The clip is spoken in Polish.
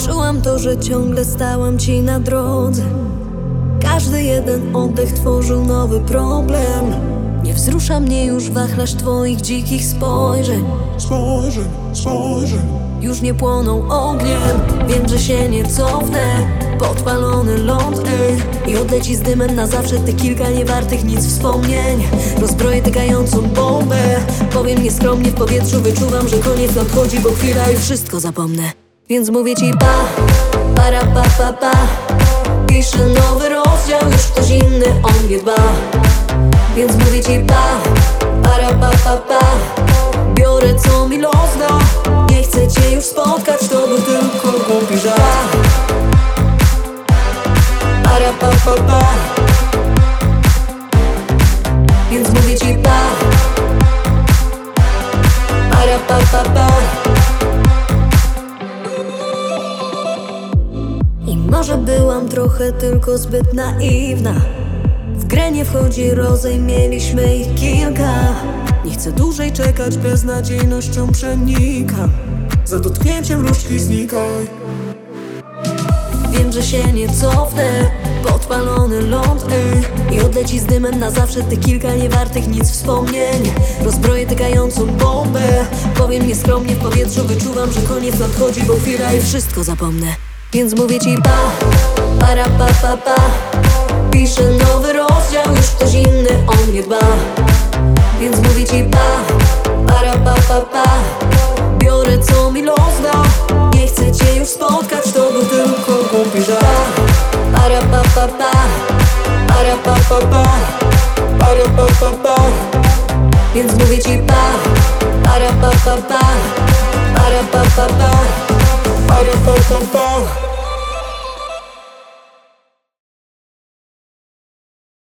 Czułam to, że ciągle stałam ci na drodze. Każdy jeden oddech tworzył nowy problem. Nie wzrusza mnie już wachlarz twoich dzikich spojrzeń. Już nie płoną ogniem. Wiem, że się nie cofnę. Podpalony ląd, i odleci z dymem na zawsze te kilka niewartych nic wspomnień. Rozbroję tykającą bombę. Powiem nieskromnie, w powietrzu wyczuwam, że koniec nadchodzi, bo chwila i wszystko zapomnę. Więc mówię ci pa, para pa pa pa. Piszę nowy rozdział, już ktoś inny o mnie dba. Więc mówię ci pa, para pa pa pa. Biorę co mi los da. Nie chcę cię już spotkać, to był tylko głupi żart. Para pa pa pa. Więc mówię ci pa, para pa pa pa. I może byłam trochę tylko zbyt naiwna. W grę nie wchodzi rozejm, mieliśmy ich kilka. Nie chcę dłużej czekać, beznadziejnością przenikam. Za dotknięciem różdżki znikaj. Wiem, że się nie cofnę. Podpalony ląd, i odleci z dymem na zawsze te kilka niewartych nic wspomnień. Rozbroję tykającą bombę. Powiem nieskromnie, w powietrzu wyczuwam, że koniec nadchodzi, bo chwila i wszystko zapomnę. Więc mówię ci pa, para pa pa pa. Piszę nowy rozdział, już ktoś inny o mnie dba. Więc mówię ci pa, para pa pa pa. Biorę co mi los da. Nie chcę cię już spotkać, to był tylko głupi żart. Para pa pa pa, para pa pa pa, Para pa pa pa. więc mówię ci pa, para pa pa pa, para pa pa pa. Para pa pa pa.